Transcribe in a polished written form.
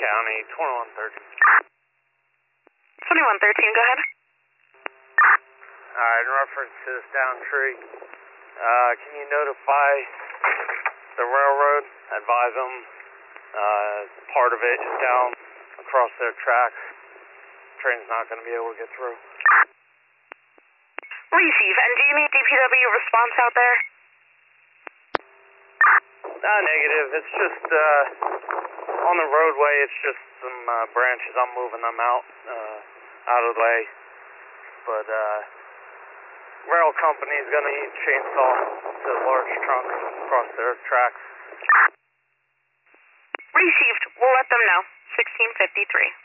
County, 2113. 2113, go ahead. Alright, in reference to this down tree, can you notify the railroad, advise them part of it is down across their tracks? Train's not going to be able to get through. Receive, and do you need DPW response out there? Negative, it's just on the roadway, it's just some branches, I'm moving them out of the way, but rail company is going to use chainsaw to large trunks across their tracks. Received. We'll let them know. 1653.